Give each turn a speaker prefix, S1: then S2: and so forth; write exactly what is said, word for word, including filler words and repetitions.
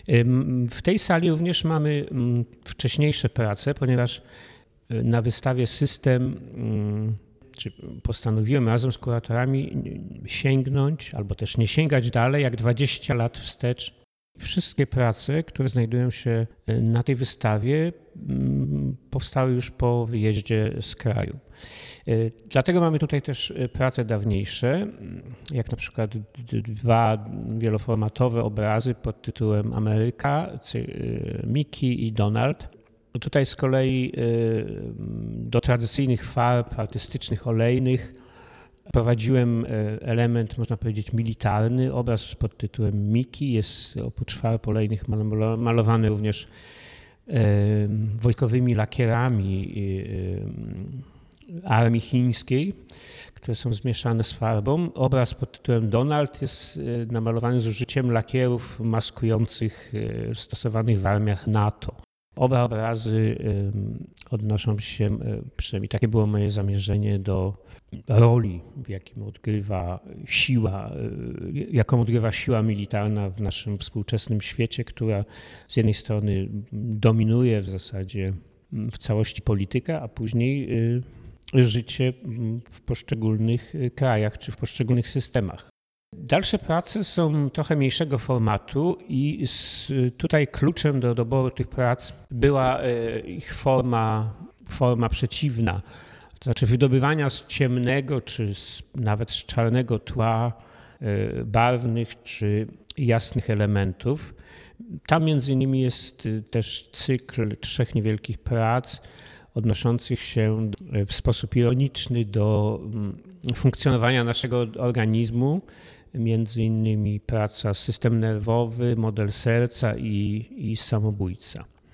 S1: W tej sali również mamy wcześniejsze prace, ponieważ na wystawie System, czy postanowiłem razem z kuratorami sięgnąć, albo też nie sięgać dalej, jak dwadzieścia lat wstecz. Wszystkie prace, które znajdują się na tej wystawie, powstały już po wyjeździe z kraju. Dlatego mamy tutaj też prace dawniejsze, jak na przykład dwa wieloformatowe obrazy pod tytułem Ameryka, Mickey i Donald. Tutaj z kolei do tradycyjnych farb artystycznych, olejnych prowadziłem element, można powiedzieć, militarny. Obraz pod tytułem Mickey jest oprócz farb olejnych malowany również wojskowymi lakierami armii chińskiej, które są zmieszane z farbą. Obraz pod tytułem Donald jest namalowany z użyciem lakierów maskujących stosowanych w armiach NATO. Oba obrazy odnoszą się, przynajmniej takie było moje zamierzenie, do roli, w jakim odgrywa siła, jaką odgrywa siła militarna w naszym współczesnym świecie, która z jednej strony dominuje w zasadzie w całości politykę, a później życie w poszczególnych krajach czy w poszczególnych systemach. Dalsze prace są trochę mniejszego formatu i tutaj kluczem do doboru tych prac była ich forma, forma przeciwna, to znaczy wydobywania z ciemnego czy z, nawet z czarnego tła barwnych czy jasnych elementów. Tam między innymi jest też cykl trzech niewielkich prac odnoszących się w sposób ironiczny do funkcjonowania naszego organizmu, między innymi praca system nerwowy, model serca i, i samobójca.